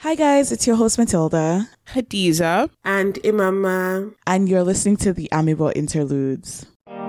Hi guys, it's your host Matilda. Hadiza. And Imama. And you're listening to the Amiibo Interludes.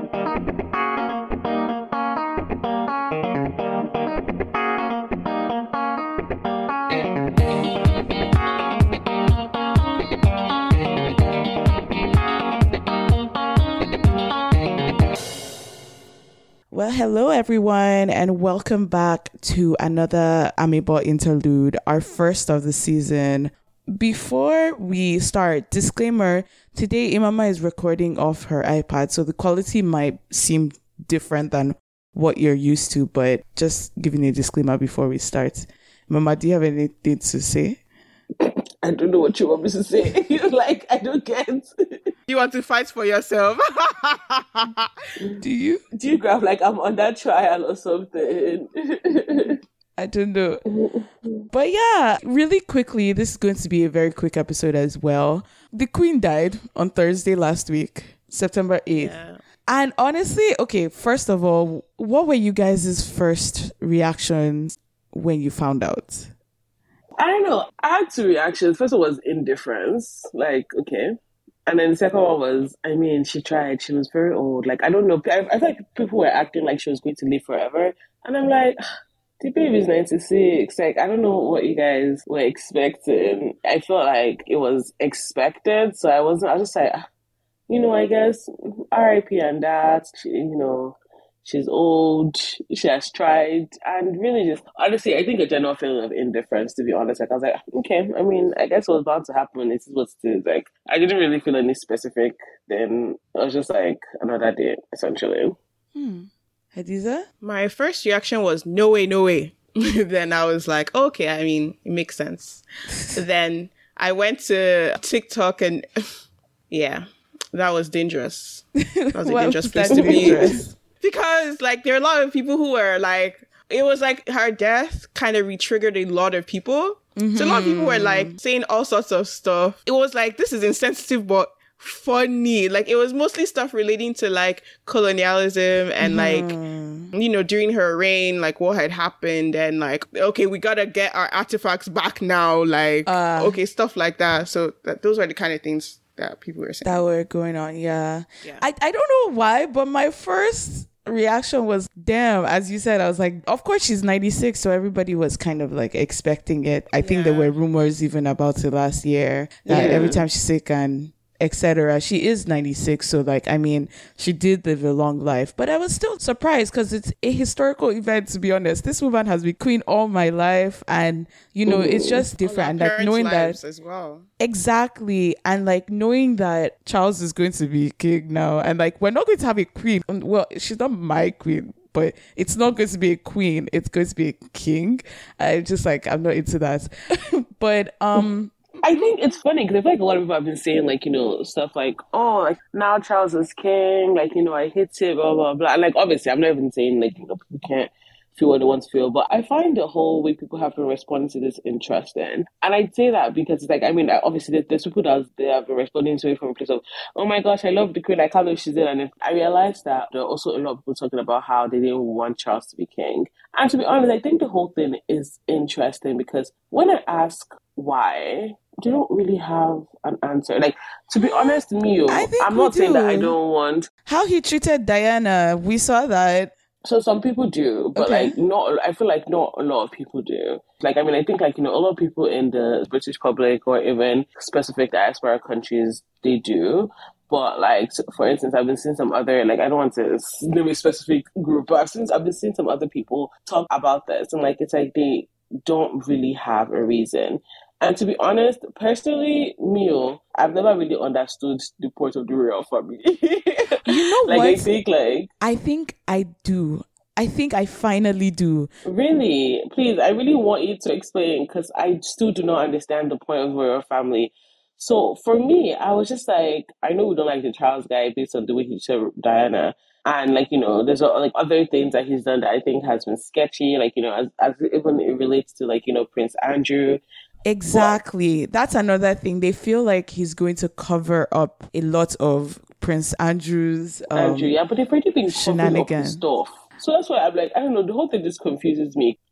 Well, hello everyone, and welcome back to another Amiibo Interlude, our first of the season. Before we start, disclaimer, today Imama is recording off her iPad, so the quality might seem different than what you're used to, but just giving a disclaimer before we start. Imama, do you have anything to say? I don't know what you want me to say. You're like, I don't get. You want to fight for yourself? Do you? Do you grab like I'm on that trial or something? I don't know. But yeah, really quickly, this is going to be a very quick episode as well. The Queen died on Thursday last week, September 8th. Yeah. And honestly, okay, first of all, what were you guys' first reactions when you found out? I don't know. I had two reactions. First one was indifference. Like, okay. And then the second one was, I mean, she tried. She was very old. Like, I don't know. I feel like people were acting like she was going to live forever. And I'm like, the baby's 96. Like, I don't know what you guys were expecting. I felt like it was expected. So I was just like, I guess RIP and that, she's old, she has tried, and really just, honestly, I think a general feeling of indifference, to be honest. Like, I was like, okay, I mean, I guess what's bound to happen, this is what it is. Like, I didn't really feel any specific, then I was just like, another day, essentially. Hadiza? My first reaction was, no way, no way. Then I was like, okay, I mean, it makes sense. Then I went to TikTok and, yeah, that was dangerous. That was a dangerous place to be. Because, like, there are a lot of people who were, like, it was like her death kind of re-triggered a lot of people. Mm-hmm. So a lot of people were, like, saying all sorts of stuff. It was like, this is insensitive, but funny. Like, it was mostly stuff relating to, like, colonialism and, like, during her reign, like, what had happened. And, like, okay, we gotta get our artifacts back now. Like, okay, stuff like that. So those were the kind of things that people were saying. That were going on, yeah. I don't know why, but my first reaction was, damn, as you said, I was like, of course she's 96, so everybody was kind of like expecting it. I think there were rumors even about it last year that every time she's sick and etc. She is 96, so like, I mean, she did live a long life, but I was still surprised because it's a historical event, to be honest. This woman has been queen all my life, and it's just different. And like knowing that as well. Exactly. And like knowing that Charles is going to be king now, and like we're not going to have a queen. Well, she's not my queen, but it's not going to be a queen, it's going to be a king. I'm not into that. But I think it's funny because I feel like a lot of people have been saying, like, stuff like, oh, like, now Charles is king, like, I hate it, blah, blah, blah. And, like, obviously, I'm not even saying, like, people can't feel what they want to feel, but I find the whole way people have been responding to this interesting. And I'd say that because it's like, I mean, obviously, there's people that they have been responding to it from a place of, oh my gosh, I love the queen, I can't believe she's in. And I realized that there are also a lot of people talking about how they didn't want Charles to be king. And to be honest, I think the whole thing is interesting because when I ask why, they don't really have an answer. Like, to be honest, I'm not saying that I don't want. How he treated Diana, we saw that. So some people do, but like not. I feel like not a lot of people do. Like, I mean, I think like a lot of people in the British public or even specific diaspora countries, they do. But like, for instance, I've been seeing some other, like, I don't want to name a specific group, but I've been seeing some other people talk about this, and like, it's like they don't really have a reason. And to be honest, personally, I've never really understood the point of the royal family. You know what? I think I do. I think I finally do. Really? Please, I really want you to explain because I still do not understand the point of the royal family. So for me, I was just like, I know we don't like the Charles guy based on the way he treated Diana. And like, there's like other things that he's done that I think has been sketchy, like, as even it relates to like, Prince Andrew. Exactly. That's another thing. They feel like he's going to cover up a lot of Prince Andrew's but they've already been shenanigans stuff. So that's why I'm like, I don't know, the whole thing just confuses me.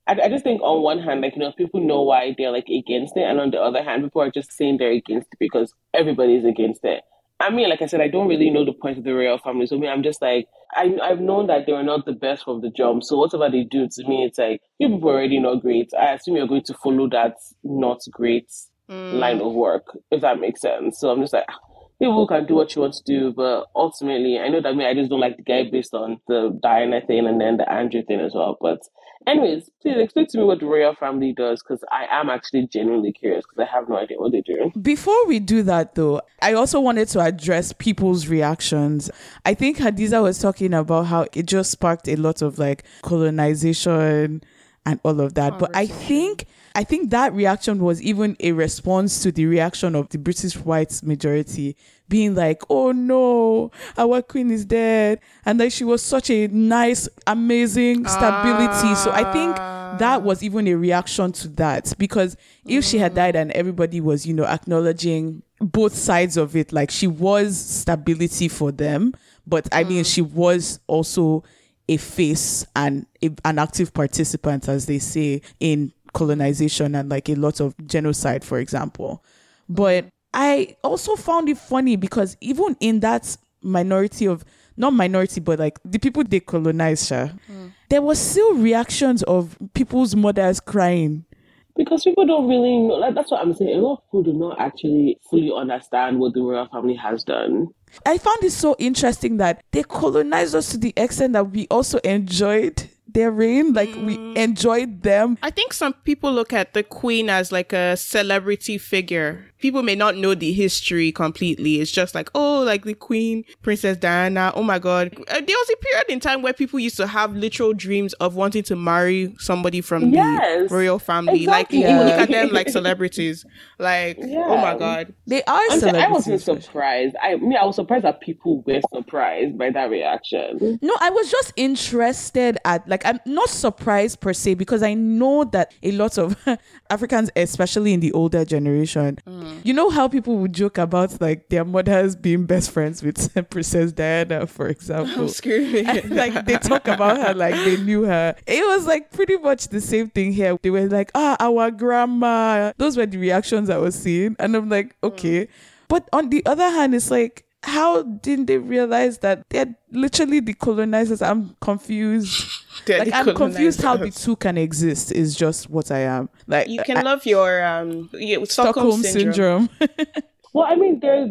I just think on one hand, like, people know why they're like against it, and on the other hand, people are just saying they're against it because everybody's against it. I mean, like I said, I don't really know the point of the royal family. So, I'm just like, I've known that they were not the best from the jump. So whatever they do to me, it's like, you people are already not great. I assume you're going to follow that not great line of work, if that makes sense. So I'm just like, people can do what you want to do, but ultimately, I know that I just don't like the guy based on the Diana thing and then the Andrew thing as well. But anyways, please explain to me what the royal family does, because I am actually genuinely curious, because I have no idea what they do. Before we do that, though, I also wanted to address people's reactions. I think Hadiza was talking about how it just sparked a lot of like colonization and all of that. But I think that reaction was even a response to the reaction of the British white majority being like, oh no, our queen is dead. And like, she was such a nice, amazing stability. So I think that was even a reaction to that, because if she had died and everybody was, acknowledging both sides of it, like she was stability for them. But I mean, she was also a face and an active participant, as they say, in colonization and like a lot of genocide, for example. But I also found it funny because even in that minority of, not minority, but like the people they colonized, there was still reactions of people's mothers crying. Because people don't really know. Like, that's what I'm saying. A lot of people do not actually fully understand what the royal family has done. I found it so interesting that they colonized us to the extent that we also enjoyed their reign. Like, we enjoyed them. I think some people look at the queen as like a celebrity figure. People may not know the history completely. It's just like, oh, like the queen, Princess Diana. Oh my God. There was a period in time where people used to have literal dreams of wanting to marry somebody from the royal family. Exactly. Like, people look at them like celebrities. Like, oh my God. They are celebrities. I wasn't surprised. I was surprised that people were surprised by that reaction. No, I was just interested at, like, I'm not surprised per se, because I know that a lot of Africans, especially in the older generation, you know how people would joke about like their mothers being best friends with Princess Diana, for example. I'm screaming. Like, they talk about her like they knew her. It was like pretty much the same thing here. They were like, our grandma. Those were the reactions I was seeing. And I'm like, okay. But on the other hand, it's like, how didn't they realize that they're literally the colonizers? I'm confused. Like, I'm confused how the two can exist is just what I am. Like, you can love your Stockholm syndrome. Well, I mean, there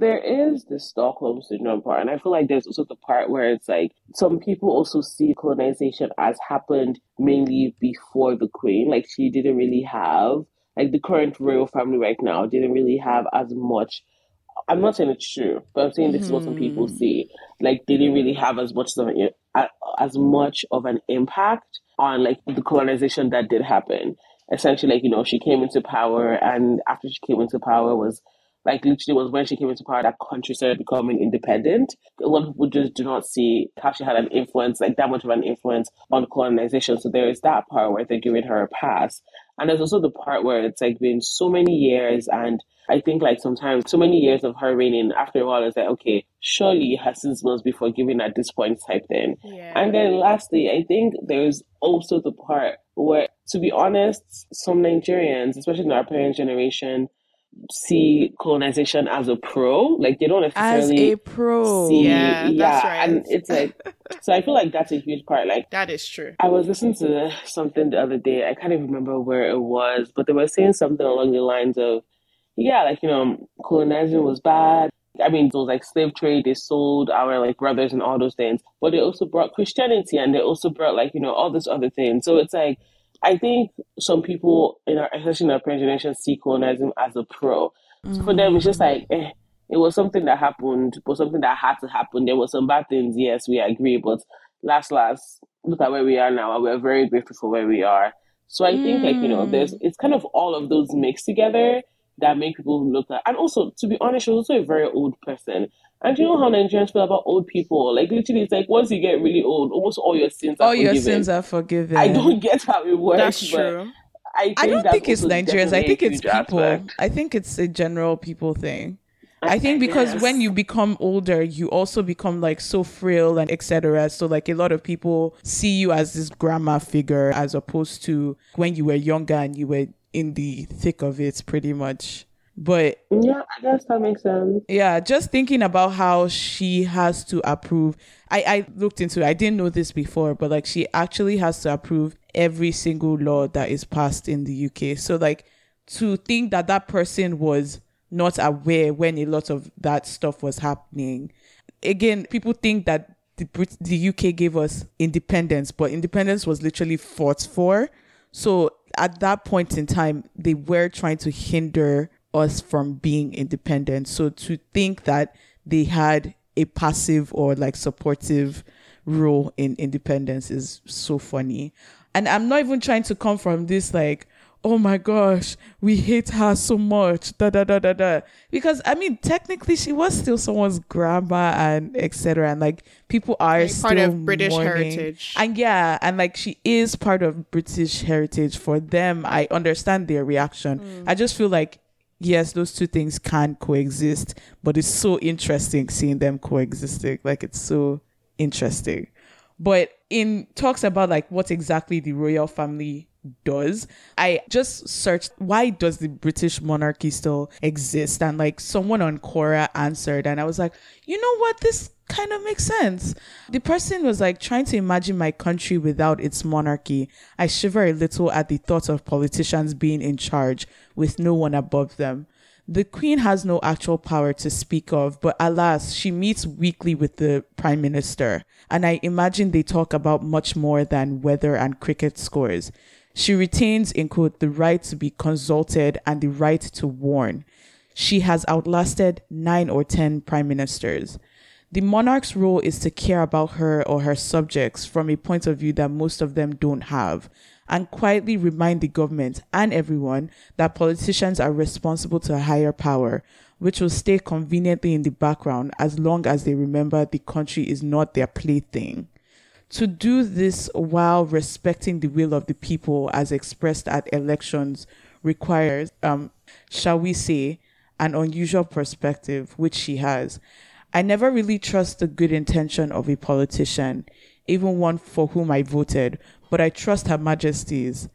is the Stockholm syndrome part, and I feel like there's also the part where it's like some people also see colonization as happened mainly before the queen. Like, she didn't really have, like, the current royal family right now didn't really have as much. I'm not saying it's true, but I'm saying this is what some people see. Like, they didn't really have as much of an impact on like the colonization that did happen. Essentially, like, she came into power, and after she came into power was like literally was when she came into power that country started becoming independent. A lot of people just do not see how she had an influence, like that much of an influence on colonization. So there is that part where they're giving her a pass. And there's also the part where it's like been so many years, and I think like sometimes so many years of her reigning, after a while it's like, okay, surely her sins must be forgiven at this point type thing. Yeah. And then lastly, I think there's also the part where, to be honest, some Nigerians, especially in our parents' generation, see colonization as a pro. Like, they don't necessarily as a pro. That's right. And it's like, so I feel like that's a huge part. Like, that is true. I was listening to something the other day. I can't even remember where it was, but they were saying something along the lines of, like, colonizing was bad. I mean, it was like slave trade. They sold our like brothers and all those things, but they also brought Christianity, and they also brought like, all this other things. So it's like, I think some people, especially in our parents' generation, see colonialism as a pro. So for them, it's just like, it was something that happened, but something that had to happen. There were some bad things, yes, we agree, but last, look at where we are now, and we're very grateful for where we are. So I think, like, it's kind of all of those mixed together that make people look at. And also, to be honest, she was also a very old person. And you know how Nigerians feel about old people? Like, literally, it's like, once you get really old, almost all your sins are forgiven. All your sins are forgiven. I don't get how it works. That's true. I don't think it's Nigerians. I think it's people. I think it's a general people thing. I think because when you become older, you also become like so frail and etc. So like a lot of people see you as this grandma figure as opposed to when you were younger and you were in the thick of it pretty much. But yeah, I guess that makes sense. Yeah, just thinking about how she has to approve. I looked into it. I didn't know this before, but like she actually has to approve every single law that is passed in the UK. So like to think that that person was not aware when a lot of that stuff was happening. Again, people think that the UK gave us independence, but independence was literally fought for. So at that point in time, they were trying to hinder us from being independent. So to think that they had a passive or like supportive role in independence is so funny. And I'm not even trying to come from this like, oh my gosh, we hate her so much, because I mean technically she was still someone's grandma and etc. And like people are like still part of British heritage, and and like she is part of British heritage. For them, I understand their reaction. I just feel like yes, those two things can coexist, but it's so interesting seeing them coexisting. Like it's so interesting. But in talks about like what exactly the royal family does, I just searched why does the British monarchy still exist, and like someone on Quora answered, and I was like, you know what, this kind of makes sense. The person was like, trying to imagine my country without its monarchy. I shiver a little at the thought of politicians being in charge with no one above them. The Queen has no actual power to speak of, but alas, she meets weekly with the Prime Minister, and I imagine they talk about much more than weather and cricket scores. She retains, in quote, the right to be consulted and the right to warn. She has outlasted 9 or 10 prime ministers. The monarch's role is to care about her or her subjects from a point of view that most of them don't have, and quietly remind the government and everyone that politicians are responsible to a higher power, which will stay conveniently in the background as long as they remember the country is not their plaything. To do this while respecting the will of the people as expressed at elections requires, shall we say, an unusual perspective, which she has. I never really trust the good intention of a politician, even one for whom I voted, but I trust Her Majesty's.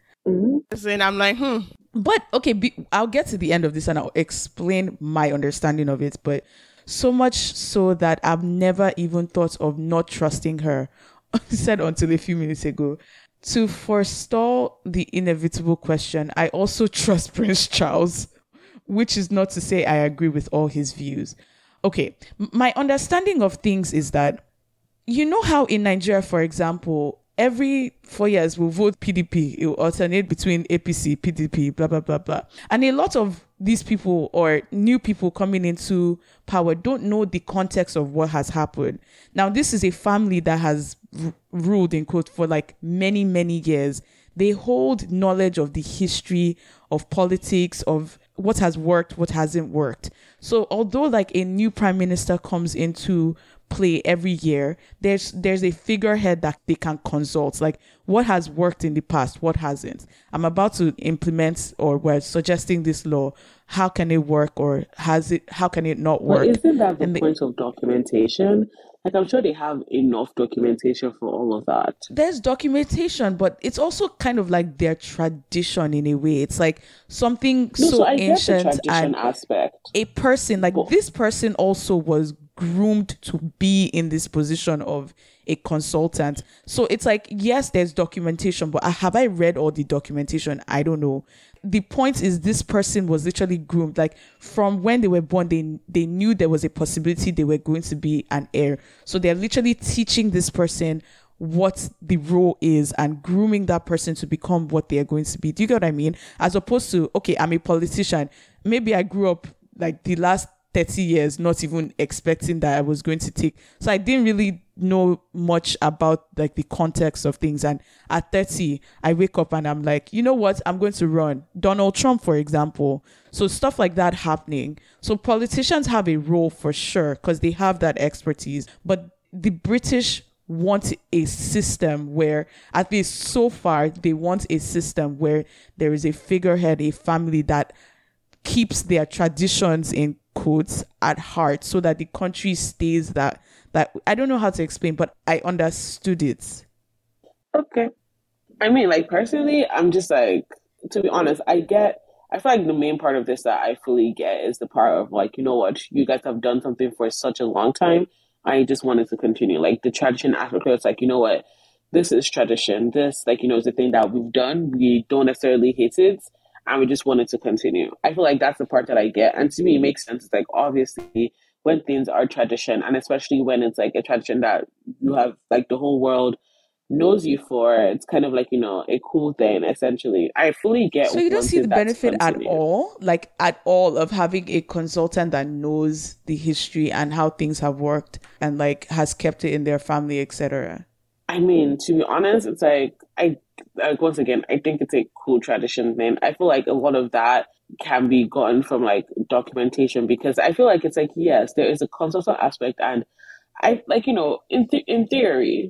And I'm like, But, okay, I'll get to the end of this and I'll explain my understanding of it, but so much so that I've never even thought of not trusting her. Said until a few minutes ago. To forestall the inevitable question, I also trust Prince Charles, which is not to say I agree with all his views. Okay, my understanding of things is that, you know how in Nigeria, for example, every 4 years we'll vote PDP, it will alternate between APC, PDP, blah, blah, blah, blah. And a lot of these people or new people coming into power don't know the context of what has happened. Now, this is a family that has ruled, in quote, for like many, many years. They hold knowledge of the history of politics, of what has worked, what hasn't worked. So although like a new prime minister comes into play every year, there's a figurehead that they can consult, like what has worked in the past, what hasn't. I'm about to implement, or we're suggesting this law. How can it work, or how can it not work? Well, isn't that the point of documentation? Like, I'm sure they have enough documentation for all of that. There's documentation, but it's also kind of like their tradition in a way. It's like something ancient, and aspect. A person like this person also was groomed to be in this position of a consultant. So it's like, yes, there's documentation, but have I read all the documentation? I don't know. The point is, this person was literally groomed. Like from when they were born, they knew there was a possibility they were going to be an heir. So they're literally teaching this person what the role is and grooming that person to become what they are going to be. Do you get what I mean? As opposed to, okay, I'm a politician. Maybe I grew up like the last 30 years not even expecting that I was going to take. So I didn't really know much about like the context of things. And at 30, I wake up and I'm like, you know what? I'm going to run. Donald Trump, for example. So stuff like that happening. So politicians have a role for sure because they have that expertise. But the British want a system where, at least so far, they want a system where there is a figurehead, a family that keeps their traditions in quotes at heart so that the country stays that I don't know how to explain, but I understood it. Okay. I mean, like, personally, I'm just like, to be honest, I feel like the main part of this that I fully get is the part of like, you know what, you guys have done something for such a long time. I just wanted to continue. Like the tradition aspect, where it's like, you know what, this is tradition. This, like, you know, is the thing that we've done. We don't necessarily hate it, and we just wanted to continue. I feel like that's the part that I get. And to me, it makes sense. It's like, obviously, when things are tradition, and especially when it's like a tradition that you have, like, the whole world knows you for, it's kind of like, you know, a cool thing, essentially. I fully get. So you don't see the benefit at all, of having a consultant that knows the history and how things have worked and like has kept it in their family, etc. I mean, to be honest, it's like, once again, I think it's a cool tradition thing. I feel like a lot of that can be gotten from like documentation, because I feel like it's like, yes, there is a consultant aspect, and I like, you know, in theory,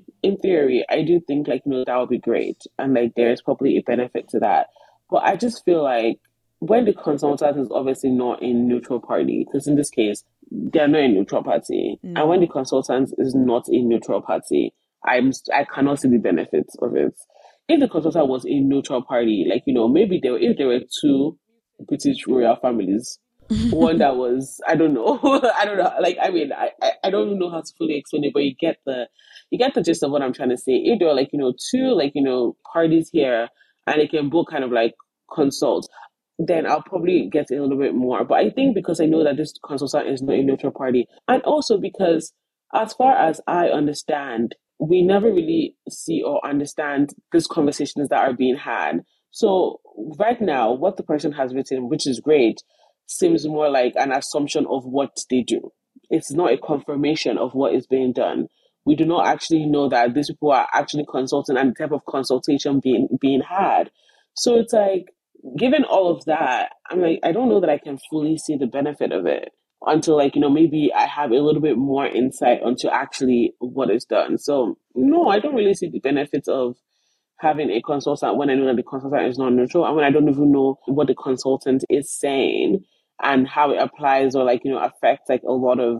I do think like, you know, that would be great, and like there's probably a benefit to that. But I just feel like when the consultant is obviously not a neutral party, because in this case they're not a neutral party, and when the consultant is not a neutral party, I cannot see the benefits of it. If the consultant was a neutral party, like, you know, maybe if there were two British royal families, one that was, I don't know, like, I mean, I don't know how to fully explain it, but you get the gist of what I'm trying to say. If there are like, you know, two, like, you know, parties here, and they can both kind of like consult, then I'll probably get a little bit more. But I think because I know that this consultant is not a neutral party, and also because as far as I understand, we never really see or understand these conversations that are being had. So right now, what the person has written, which is great, seems more like an assumption of what they do. It's not a confirmation of what is being done. We do not actually know that these people are actually consulting and the type of consultation being had. So it's like, given all of that, I'm like, I don't know that I can fully see the benefit of it until, like, you know, maybe I have a little bit more insight onto actually what is done. So no, I don't really see the benefits of having a consultant when I know that the consultant is not neutral, and when I don't even know what the consultant is saying and how it applies or, like, you know, affects like a lot of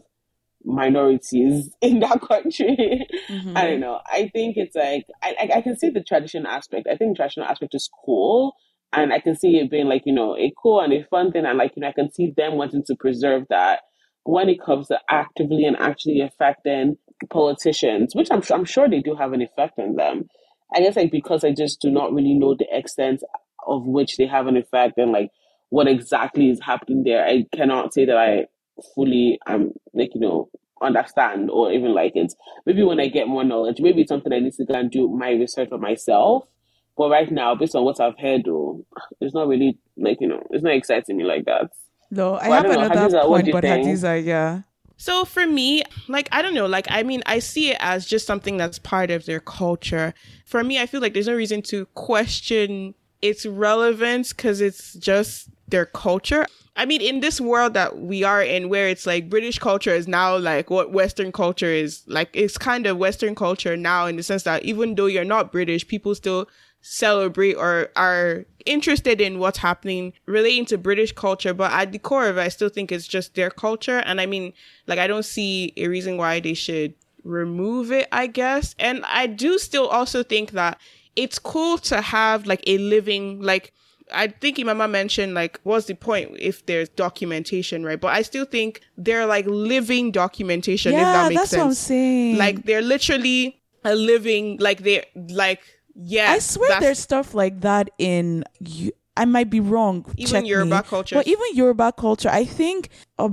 minorities in that country. Mm-hmm. I don't know. I think it's like, I can see the tradition aspect. I think the traditional aspect is cool. And I can see it being like, you know, a cool and a fun thing. And like, you know, I can see them wanting to preserve that. When it comes to actively and actually affecting politicians, which I'm sure they do have an effect on them. I guess like because I just do not really know the extent of which they have an effect and like what exactly is happening there. I cannot say that I fully like, you know, understand or even like it. Maybe when I get more knowledge, maybe it's something I need to go and do my research for myself. But right now, based on what I've heard, though, it's not really like, you know, it's not exciting me like that. No, I have another Hadiza, point, but Hadiza, yeah. So for me, like, I don't know, like, I mean, I see it as just something that's part of their culture. For me, I feel like there's no reason to question its relevance because it's just their culture. I mean, in this world that we are in, where it's like British culture is now like what Western culture is, like, it's kind of Western culture now in the sense that even though you're not British, people still celebrate or are interested in what's happening relating to British culture. But at the core of it, I still think it's just their culture. And I mean, like, I don't see a reason why they should remove it, I guess. And I do still also think that it's cool to have like a living, like, I think Imama mentioned, like, what's the point if there's documentation, right? But I still think they're like living documentation, if that makes sense. Yeah, that's what I'm saying. Like, they're literally a living, like, they're like, yeah. I swear there's stuff like that in, I might be wrong. Even Yoruba culture. But even Yoruba culture, I think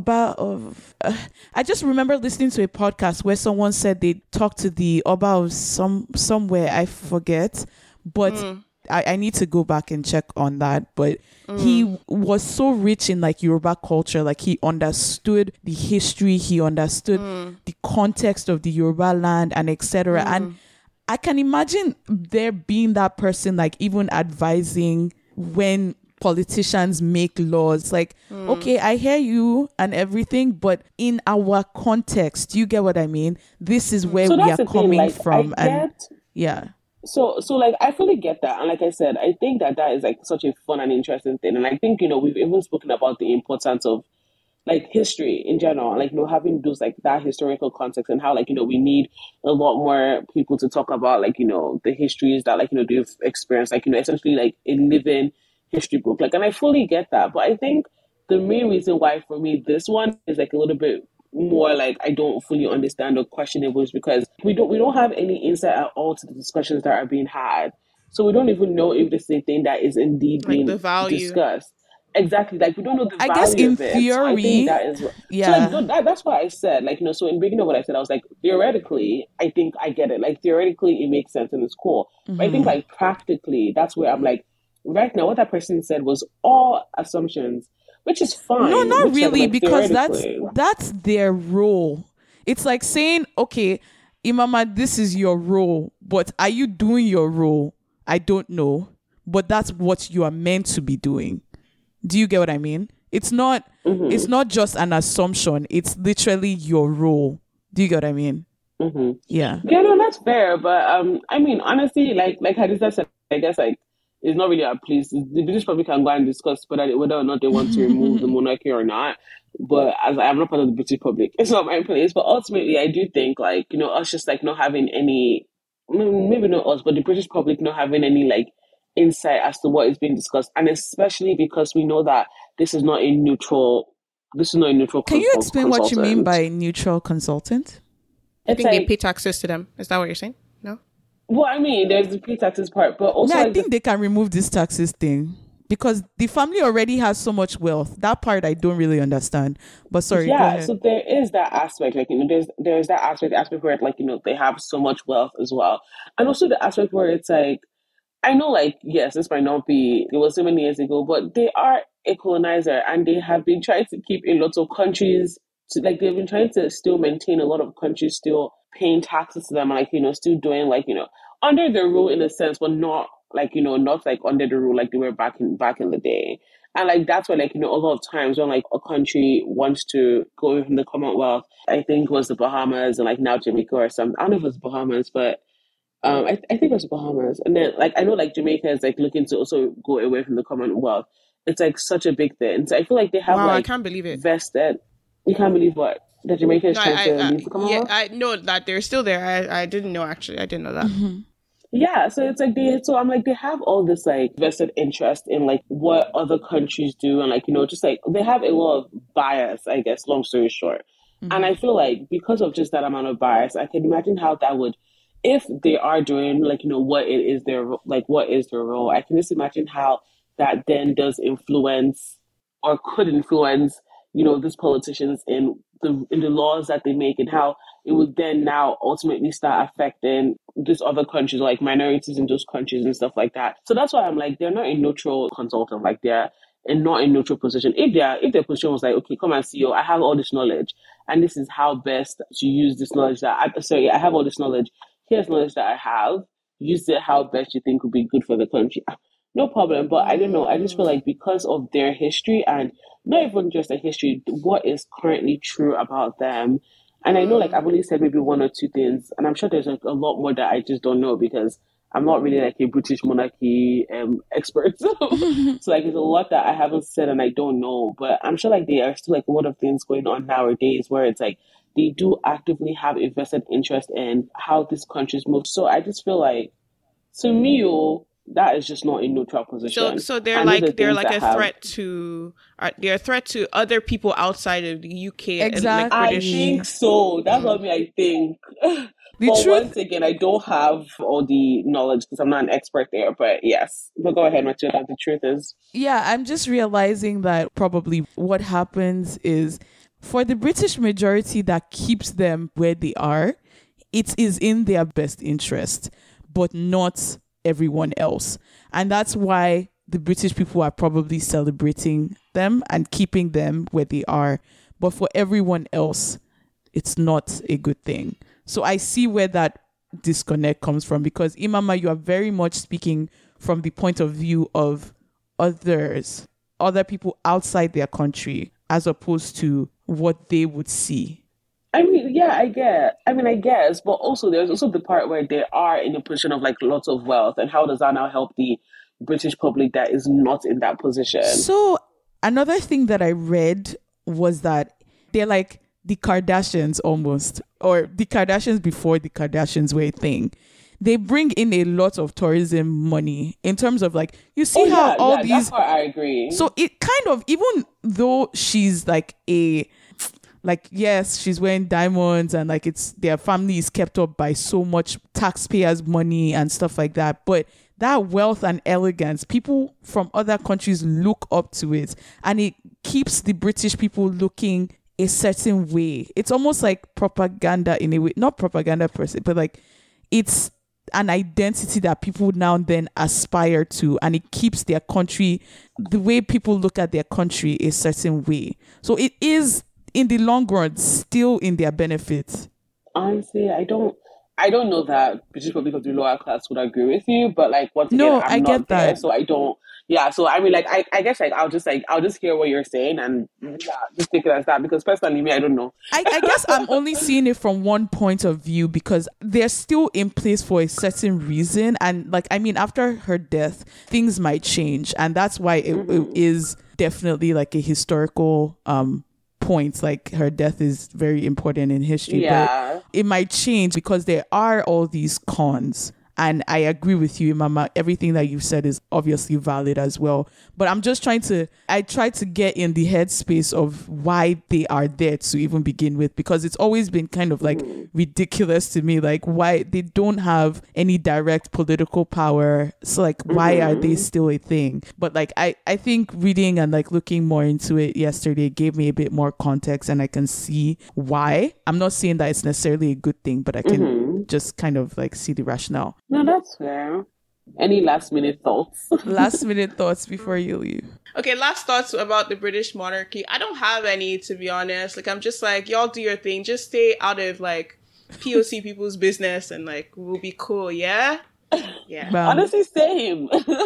I just remember listening to a podcast where someone said they talked to the Oba of somewhere, I forget. But I need to go back and check on that. But he was so rich in like Yoruba culture. Like he understood the history. He understood the context of the Yoruba land and etc. And I can imagine there being that person, like even advising when politicians make laws, like, okay, I hear you and everything, but in our context, you get what I mean? This is where we are coming from. So like, I fully get that. And like I said, I think that is like such a fun and interesting thing. And I think, you know, we've even spoken about the importance of like history in general, like, having those, like, that historical context, and how, like, we need a lot more people to talk about, like, the histories that, like, they've experienced, like, essentially like a living history book. Like, and I fully get that. But I think the main reason why for me this one is like a little bit more like I don't fully understand or questionable is because we don't have any insight at all to the discussions that are being had. So we don't even know if this is a thing that is indeed Like being the value. discussed. Exactly. Like, we don't know the I value guess in of it. theory, So I think that is yeah. So, like, that's why I said, like, so in the beginning of what I said, I was like, theoretically, I think I get it. Like, theoretically, it makes sense and it's cool. But I think, like, practically, that's where I'm like, right now, what that person said was all assumptions, which is fine. No, not really, like, because that's their role. It's like saying, okay, Imama, this is your role, but are you doing your role? I don't know, but that's what you are meant to be doing. Do you get what I mean? It's not it's not just an assumption. It's literally your role. Do you get what I mean? Yeah. Yeah, no, that's fair. But I mean, honestly, like Hadiza said, I guess, like, it's not really our place. The British public can go and discuss whether or not they want to remove the monarchy or not. But as I'm not part of the British public, it's not my place. But ultimately, I do think, like, us just, like, not having any, maybe not us, but the British public not having any, like, insight as to what is being discussed, and especially because we know that this is not a neutral. Can you explain what you mean by neutral consultant? I think they pay taxes to them. Is that what you're saying? No. Well, I mean, there's the pay taxes part, but also I think they can remove this taxes thing because the family already has so much wealth. That part I don't really understand. But sorry, go ahead. So there is that aspect, like, there's that aspect where, like, they have so much wealth as well, and also the aspect where it's like, I know, like, yes, this might not be, it was so many years ago, but they are a colonizer, and they have been trying to keep a lot of countries like, they've been trying to still maintain a lot of countries still paying taxes to them, and, like, still doing, like, under the rule in a sense, but not like, not like under the rule like they were back in the day. And, like, that's why, like, a lot of times when, like, a country wants to go away from the Commonwealth, I think it was the Bahamas, and, like, now Jamaica or something. I don't know if it was Bahamas, but I think it was Bahamas. And then, like, I know, like, Jamaica is, like, looking to also go away from the Commonwealth. It's, like, such a big thing. So I feel like they have, like, I can't believe it. Vested. You can't believe what? That Jamaica is trying to leave the Commonwealth? Yeah, I know that they're still there. I didn't know, actually. I didn't know that. Yeah, so it's like so I'm like, they have all this, like, vested interest in, like, what other countries do, and, like, just like they have a lot of bias, I guess, long story short. And I feel like because of just that amount of bias, I can imagine how that would, if they are doing, like, what it is what is their role, I can just imagine how that then does influence or could influence, these politicians in the laws that they make, and how it would then now ultimately start affecting these other countries, like minorities in those countries and stuff like that. So that's why I'm like, they're not a neutral consultant, like, they're not a neutral position. If their position was like, okay, come and see you, I have all this knowledge, and this is how best to use this knowledge I have all this knowledge. Here's knowledge that I have. Use it how best you think would be good for the country. No problem. But I don't know. I just feel like because of their history, and not even just their history, what is currently true about them. And I know, like, I've only said maybe one or two things, and I'm sure there's, like, a lot more that I just don't know because I'm not really, like, a British monarchy expert. So, like, there's a lot that I haven't said and I don't know. But I'm sure, like, there are still, like, a lot of things going on nowadays where it's like they do actively have a vested interest in how these countries move. So I just feel like, to me, that is just not a neutral position. So they're like a threat to they're a threat to other people outside of the UK. Exactly. And, like, I think so. That's what I think. But once again, I don't have all the knowledge because I'm not an expert there. But yes, but go ahead, Matilda. The truth is, yeah, I'm just realizing that probably what happens is, for the British majority that keeps them where they are, it is in their best interest, but not everyone else. And that's why the British people are probably celebrating them and keeping them where they are. But for everyone else, it's not a good thing. So I see where that disconnect comes from, because Imama, you are very much speaking from the point of view of other people outside their country, as opposed to what they would see. I mean, yeah, I guess, but also there's also the part where they are in a position of, like, lots of wealth, and how does that now help the British public that is not in that position? So another thing that I read was that they're like the Kardashians almost, or the Kardashians before the Kardashians were a thing. They bring in a lot of tourism money in terms of like, you see how all these. That's why I agree. So it kind of, even though she's like yes, she's wearing diamonds and like their family is kept up by so much taxpayers' money and stuff like that. But that wealth and elegance, people from other countries look up to it, and it keeps the British people looking a certain way. It's almost like propaganda in a way, not propaganda per se, but like it's an identity that people now and then aspire to, and it keeps their country, the way people look at their country, a certain way. So it is, in the long run, still in their benefit. Honestly, I don't know that British people of the lower class would agree with you, but like once again, I'm not there, that. So I don't. Yeah, so I mean, like, I guess like I'll just hear what you're saying and just take it as that, because personally, me, I don't know. I guess I'm only seeing it from one point of view, because they're still in place for a certain reason, and like, I mean, after her death, things might change, and that's why it is definitely like a historical point. Like, her death is very important in history, but it might change because there are all these cons. And I agree with you, Mama. Everything that you've said is obviously valid as well. But I'm just I try to get in the headspace of why they are there to even begin with, because it's always been kind of like ridiculous to me, like why they don't have any direct political power. So like, why are they still a thing? But like, I think reading and like looking more into it yesterday gave me a bit more context, and I can see why. I'm not saying that it's necessarily a good thing, but I can just kind of like see the rationale. No, that's fair. Any last minute thoughts? Last minute thoughts before you leave. Okay, last thoughts about the British monarchy. I don't have any, to be honest. Like, I'm just like, y'all do your thing. Just stay out of like POC people's business, and like, we'll be cool, yeah? Yeah. Honestly, same.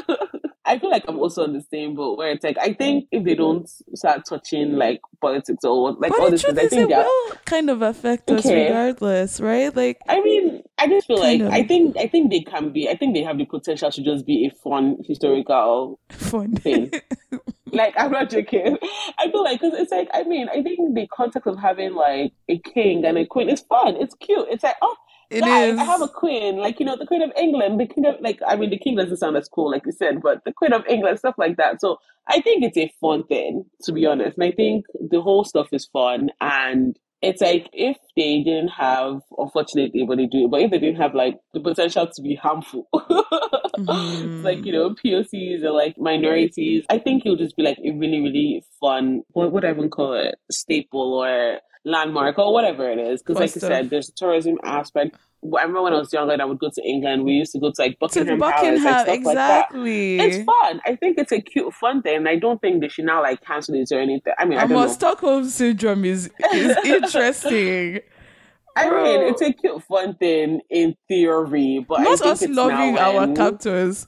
I feel like I'm also on the same boat, where it's like, I think if they don't start touching like politics or like but all this, I think it will kind of affect us regardless, right? Like, I mean, I just feel like I think they can be. I think they have the potential to just be a fun historical thing. Like, I'm not joking. I feel like, because it's like, I mean, I think the concept of having like a king and a queen is fun. It's cute. It's like, oh, guys, I have a queen, like, you know, the Queen of England, the King of, like, I mean, the King doesn't sound as cool, like you said, but the Queen of England, stuff like that. So I think it's a fun thing, to be honest. And I think the whole stuff is fun. And it's like, if they didn't have, unfortunately, but they do, but if they didn't have like the potential to be harmful, like, you know, POCs or like minorities, I think it would just be like a really, really fun, what would I even call it, staple or landmark or whatever it is, because like you said, there's a tourism aspect. I remember when I was younger and I would go to England, we used to go to like Buckingham Palace, like stuff exactly. Like that. It's fun. I think it's a cute, fun thing, and I don't think they should now like cancel it or anything. I mean, I don't know. Stockholm syndrome is interesting. I mean, it's a cute, fun thing in theory, but not I think us loving our captors.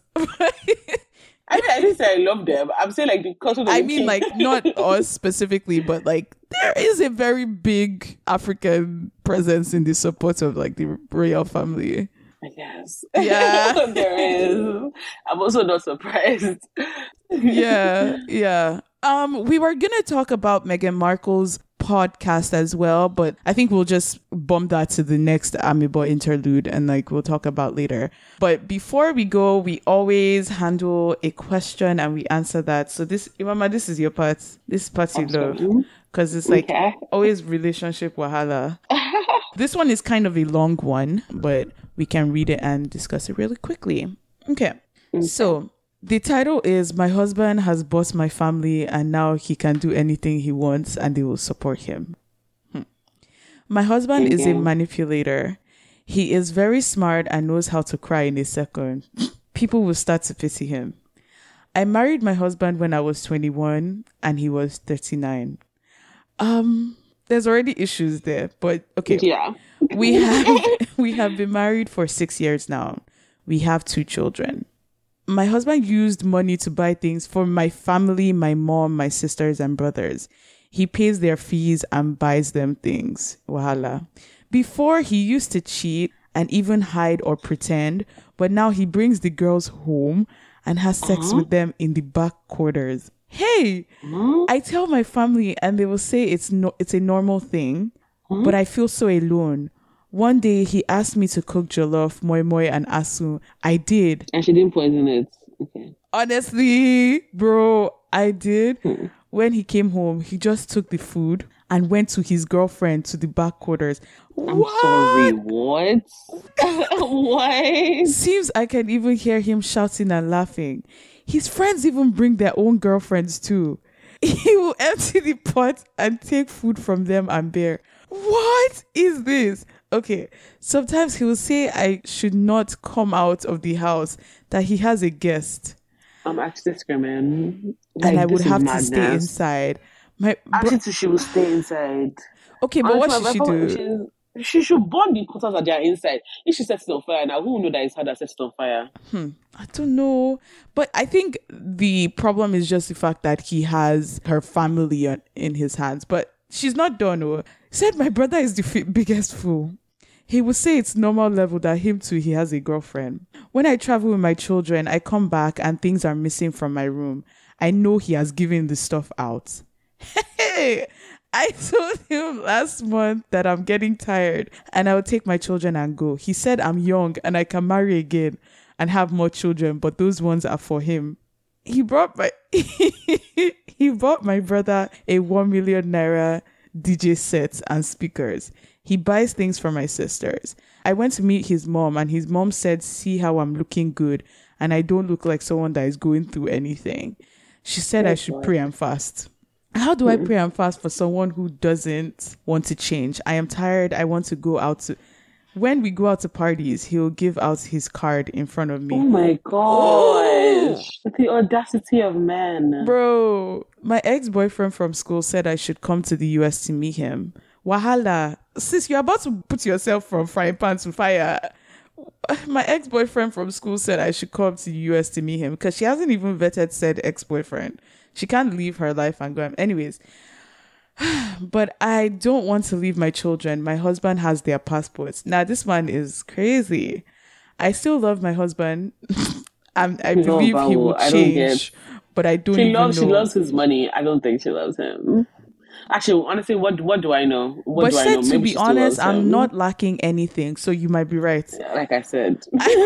I mean, I didn't say I love them. I'm saying like because of the mean, like, not us specifically, but like there is a very big African presence in the support of like the royal family. I guess. Yeah. There is. I'm also not surprised. Yeah. We were gonna talk about Meghan Markle's podcast as well, but I think we'll just bump that to the next Amiibo interlude, and like we'll talk about later. But before we go, we always handle a question and we answer that. So this, Imama, this is your part. This part you love, because it's like always relationship wahala. This one is kind of a long one, but we can read it and discuss it really quickly. Okay. So the title is, "My husband has bought my family and now he can do anything he wants and they will support him." My husband is a manipulator. He is very smart and knows how to cry in a second. People will start to pity him. I married my husband when I was 21 and he was 39. There's already issues there, but okay. Yeah. We have been married for 6 years now. We have 2 children. My husband used money to buy things for my family, my mom, my sisters, and brothers. He pays their fees and buys them things. Wahala. Before, he used to cheat and even hide or pretend, but now he brings the girls home and has sex with them in the back quarters. Hey, I tell my family and they will say it's a normal thing, but I feel so alone. One day he asked me to cook jollof, moi moi, and asu. I did. And she didn't poison it. Okay. Honestly, bro, I did. When he came home, he just took the food and went to his girlfriend to the back quarters. I'm sorry, what? Why? Seems I can even hear him shouting and laughing. His friends even bring their own girlfriends too. He will empty the pot and take food from them and bear. What is this? Okay, sometimes he will say I should not come out of the house, that he has a guest. I'm actually screaming. And I would have to stay inside. Actually, she will stay inside. Okay, but what should she do? She should burn the quarters that they are inside. If she sets it on fire, now who will know that it's her that sets it on fire? I don't know. But I think the problem is just the fact that he has her family in his hands. But she's not done. He said my brother is the biggest fool. He would say it's normal level that him too, he has a girlfriend. When I travel with my children, I come back and things are missing from my room. I know he has given the stuff out. Hey, I told him last month that I'm getting tired and I will take my children and go. He said I'm young and I can marry again and have more children, but those ones are for him. He bought my brother a 1 million naira DJ set and speakers. He buys things for my sisters. I went to meet his mom and his mom said, see how I'm looking good and I don't look like someone that is going through anything. She said I should pray and fast. How do I pray and fast for someone who doesn't want to change? I am tired. I want to go out to... When we go out to parties, he'll give out his card in front of me. Oh my gosh. The audacity of men. Bro, my ex-boyfriend from school said I should come to the US to meet him. Wahala. Sis, you're about to put yourself from frying pan to fire. My ex-boyfriend from school said I should come to the US to meet him because she hasn't even vetted said ex-boyfriend. She can't leave her life and go. Anyways, but I don't want to leave my children. My husband has their passports. Now, this one is crazy. I still love my husband. I believe he will change, but I don't even know. She loves his money. I don't think she loves him. Actually, honestly, what do I know? But said to be honest, I'm not lacking anything, so you might be right. Yeah, like I said.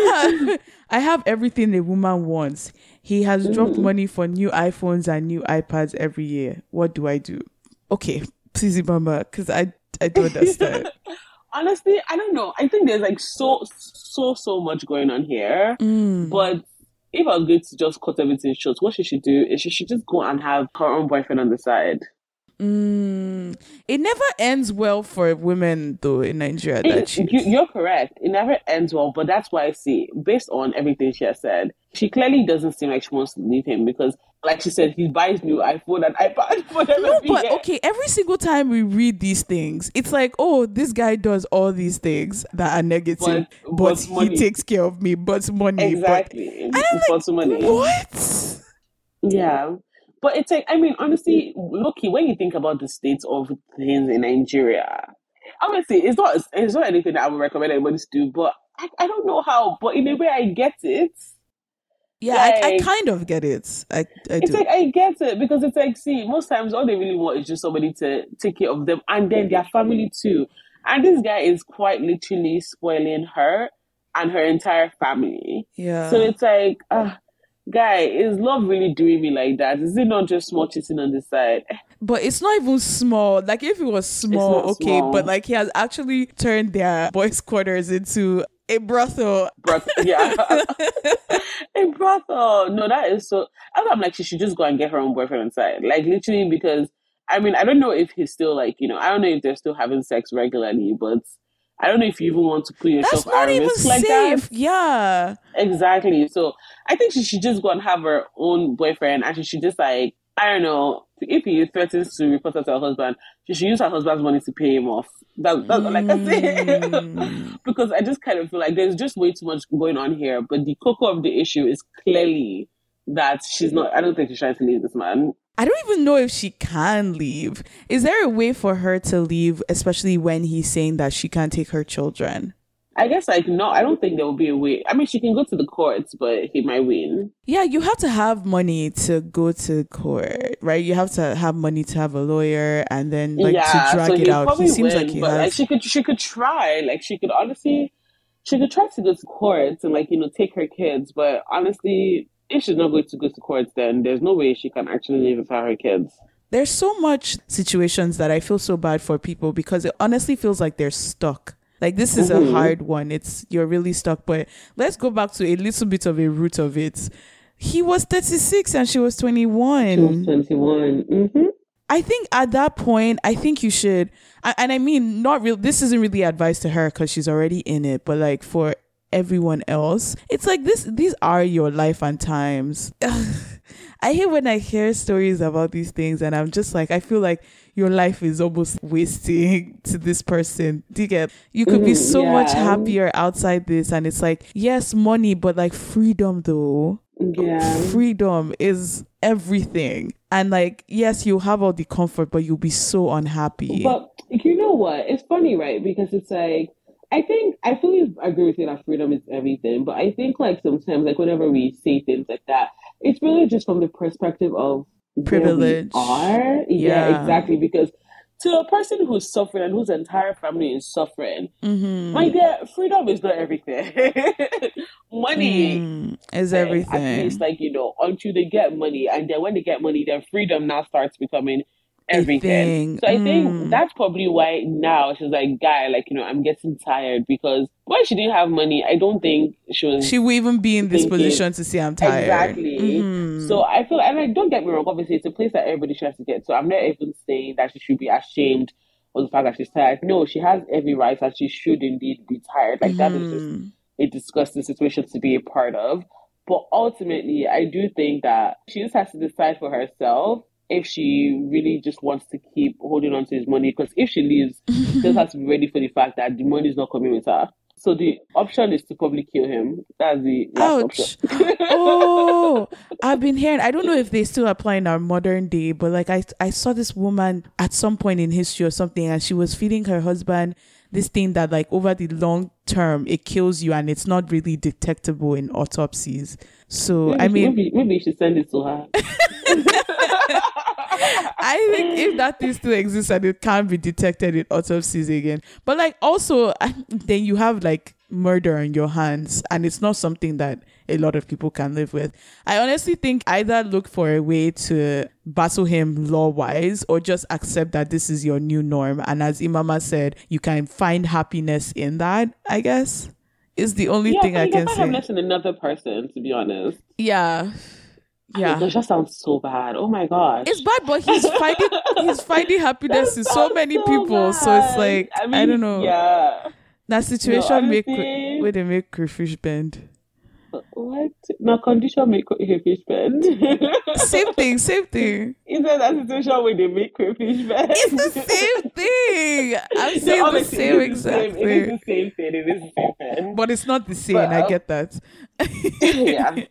I have everything a woman wants. He has dropped money for new iPhones and new iPads every year. What do I do? Okay, please, Mama, because I don't understand. Honestly, I don't know. I think there's like so much going on here. But if I was going to just cut everything short, what she should do is she should just go and have her own boyfriend on the side. It never ends well for women, though, in Nigeria. You're correct. It never ends well, but that's why I see, based on everything she has said, she clearly doesn't seem like she wants to leave him because, like she said, he buys new iPhone and iPad for them. No, but okay, every single time we read these things, it's like, oh, this guy does all these things that are negative, but he takes care of me, but money. Exactly. But money. What? Yeah. But it's like, I mean, honestly, look, when you think about the state of things in Nigeria, obviously, it's not anything that I would recommend anybody to do, but I don't know how, but in a way I get it. Yeah, like, I kind of get it. It's like, I get it, because it's like, see, most times all they really want is just somebody to take care of them, and then their family too. And this guy is quite literally spoiling her and her entire family. Yeah. So it's like, guy, is love really doing me like that? Is it not just small cheating on the side? But it's not even small. Like, if it was small, okay, small. But like he has actually turned their boys' quarters into a brothel. Yeah. A brothel. No, that is so... I'm like, she should just go and get her own boyfriend inside. Like, literally, because, I mean, I don't know if he's still like, I don't know if they're still having sex regularly, but I don't know if you even want to put yourself at risk like that. Yeah. Exactly. So I think she should just go and have her own boyfriend, and she should just, like, I don't know, if he threatens to report her to her husband, she should use her husband's money to pay him off. That's like I say. Because I just kind of feel like there's just way too much going on here. But the core of the issue is clearly that I don't think she's trying to leave this man. I don't even know if she can leave. Is there a way for her to leave, especially when he's saying that she can't take her children? I guess like no, I don't think there will be a way. I mean, she can go to the courts, but he might win. Yeah, you have to have money to go to court, right? You have to have money to have a lawyer, and then like to drag it out. He seems like he but has. like she could try. Like she could honestly, she could try to go to courts and like take her kids. But honestly, if she's not going to go to courts, then there's no way she can actually live without her kids. There's so much situations that I feel so bad for people because it honestly feels like they're stuck. Like this is a hard one. You're really stuck. But let's go back to a little bit of a root of it. He was 36 and she was 21. She was 21. Mm-hmm. I think at that point, I think you should, and I mean, not real. This isn't really advice to her because she's already in it. But like for everyone else, it's like these are your life and times. I hate when I hear stories about these things and I'm just like, I feel like your life is almost wasting to this person. Do you get? You could be so much happier outside this, and it's like, yes, money, but like freedom though. Yeah. Freedom is everything. And like, yes, you'll have all the comfort, but you'll be so unhappy. But you know what? It's funny, right? Because it's like, I fully agree with you that freedom is everything. But I think like sometimes, like whenever we say things like that, it's really just from the perspective of privilege. Yeah, exactly. Because to a person who's suffering and whose entire family is suffering, my dear, freedom is not everything. Money is everything. At least, like, until they get money, and then when they get money, then freedom now starts becoming everything. So I think that's probably why now she's like, guy, like, I'm getting tired, because when she didn't have money, I don't think she would even be in this position to say I'm tired. Exactly. So I feel, and like, don't get me wrong, obviously it's a place that everybody tries to get. So I'm not even saying that she should be ashamed of the fact that she's tired. No, she has every right that she should indeed be tired. Like that is just a disgusting situation to be a part of. But ultimately, I do think that she just has to decide for herself if she really just wants to keep holding on to his money. Because if she leaves, she just has to be ready for the fact that the money is not coming with her. So the option is to probably kill him. That's the last option. Oh, I've been hearing, I don't know if they still apply in our modern day, but like I saw this woman at some point in history or something, and she was feeding her husband this thing that like over the long term, it kills you and it's not really detectable in autopsies. So maybe you should send it to her. I think if that thing still exists and it can't be detected in autopsies again. But like also, then you have like murder on your hands, and it's not something that a lot of people can live with. I honestly think either look for a way to battle him law-wise, or just accept that this is your new norm. And as Imama said, you can find happiness in that, I guess, is the only thing I can say. Happiness in another person, to be honest. Yeah. Yeah, that just sounds so bad. Oh my god, it's bad, but he's finding happiness in so many people. Bad. So it's like, I don't know. Yeah, that situation where they make crayfish bend. What? No condition make crayfish bend. Same thing. Is there that situation where they make crayfish bend? It's the same thing. I'm saying the same exact thing. It is the same thing. It is the same thing. But it's not the same. I get that. Yeah.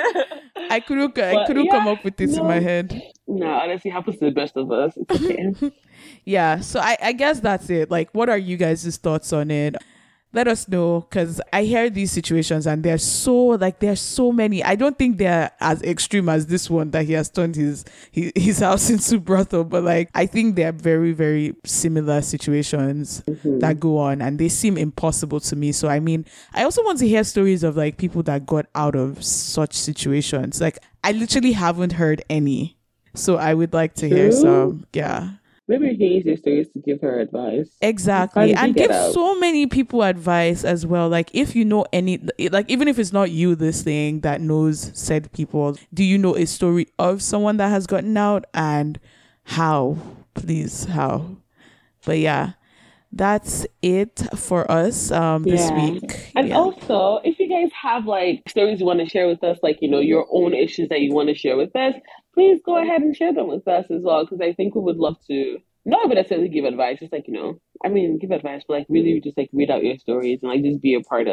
I couldn't come up with this in my head. No, honestly, it happens to the best of us. It's okay. Yeah, so I guess that's it. Like, what are you guys' thoughts on it? Let us know, because I hear these situations and there's so many. I don't think they're as extreme as this one that he has turned his house into brothel, but like I think they're very, very similar situations that go on, and they seem impossible to me. So I mean, I also want to hear stories of like people that got out of such situations. Like I literally haven't heard any, so I would like to hear some. Yeah. Maybe you can use your stories to give her advice. Exactly. And give so many people advice as well. Like if you know any, like even if it's not you, this thing that knows said people, do you know a story of someone that has gotten out, and how? Please, how? But yeah, that's it for us this week. And also, if you guys have like stories you want to share with us, like, your own issues that you want to share with us, please go ahead and share them with us as well, because I think we would love to, not necessarily give advice, just like, give advice, but like really just like read out your stories and like just be a part of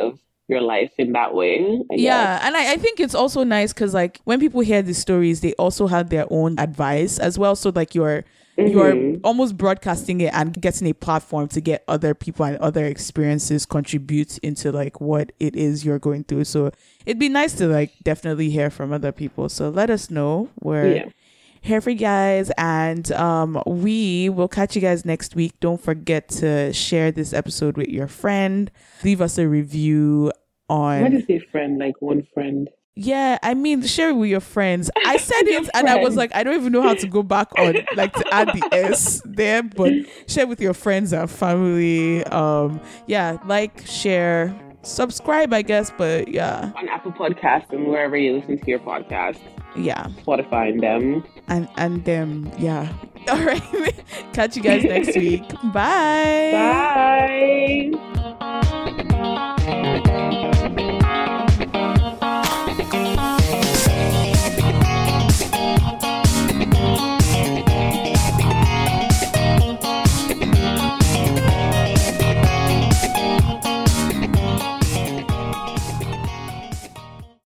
your life in that way. Yeah, and I think it's also nice because like when people hear these stories, they also have their own advice as well. So like you're almost broadcasting it and getting a platform to get other people and other experiences contribute into like what it is you're going through. So it'd be nice to like definitely hear from other people. So let us know. We're here for you guys, and we will catch you guys next week. Don't forget to share this episode with your friend. Leave us a review on... Why do you say friend? Like one friend? Yeah, I mean, share it with your friends. I said it and I was like, I don't even know how to go back on, like to add the S there, but share with your friends and family. Yeah, like, share, subscribe, I guess, but yeah. On Apple Podcasts and wherever you listen to your podcast. Yeah. Spotify and them. And them, yeah. All right. Catch you guys next week. Bye. Bye.